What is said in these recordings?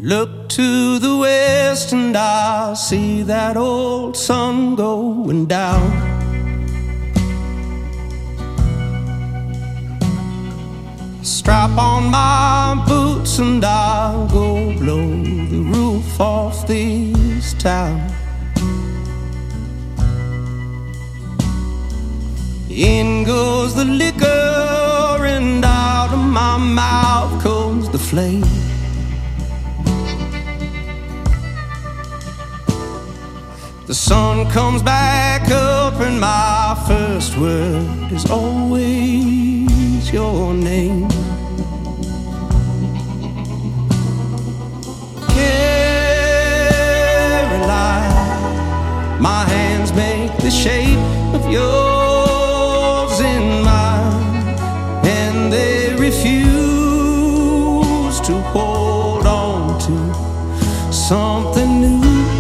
Look to the west and I see that old sun going down. Strap on my boots and I'll go blow the roof off this town. In goes the liquor and out of my mouth comes the flame. The sun comes back up and my first word is always your name. Caroline, my hands make the shape of yours in mine, and they refuse to hold on to something new.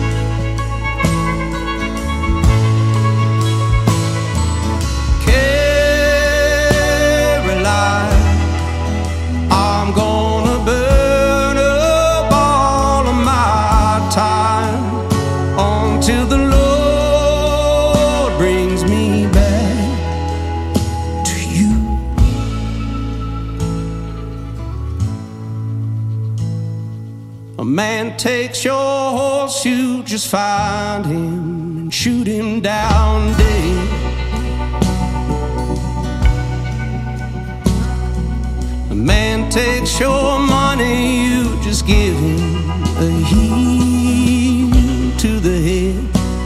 Till the Lord brings me back to you. A man takes your horse, you just find him and shoot him down dead. A man takes your money, you just give him a heel to the head.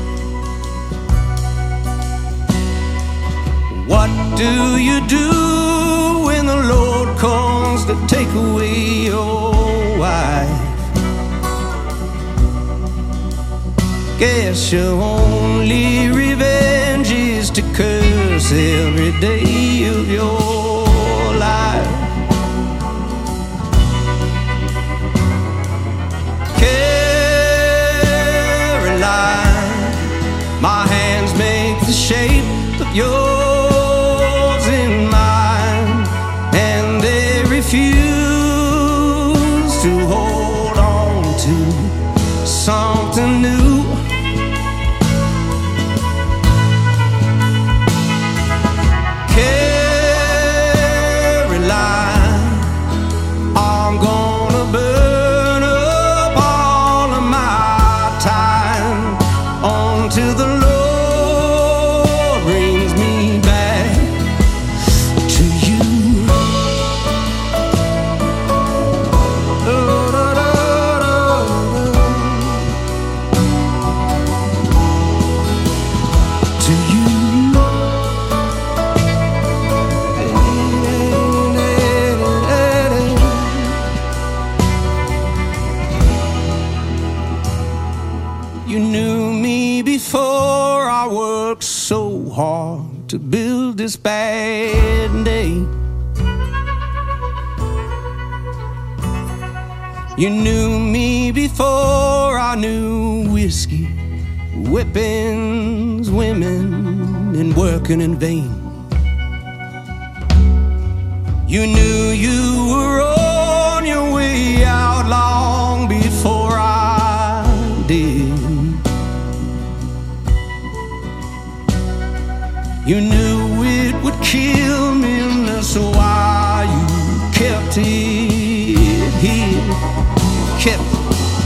What do you do when the Lord comes to take away your wife? Guess your only revenge is to curse every day of your life. My hands make the shape of yours in mine, and they refuse to hold on to something new. Caroline, I'm gonna burn up all of my time until the Lord brings me back to you. To you. You knew me before I worked so hard to build this bad day. You knew me before I knew whiskey, weapons, women, and working in vain. You knew you were on your way out long before I did. You knew it would kill me, and that's why you kept it here. Kept it.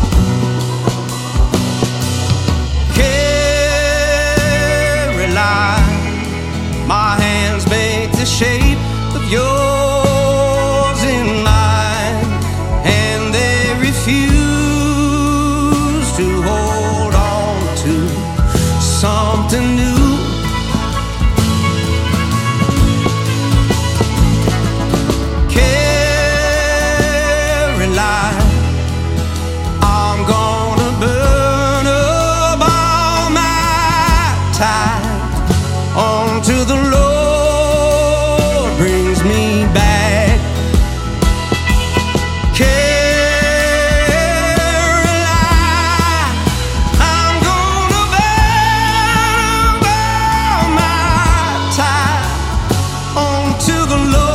Caroline, my hands make the shape of yours in mine, and they refuse to hold on to something new. Until the Lord brings me back. Caroline, I'm gonna burn up all my time until the Lord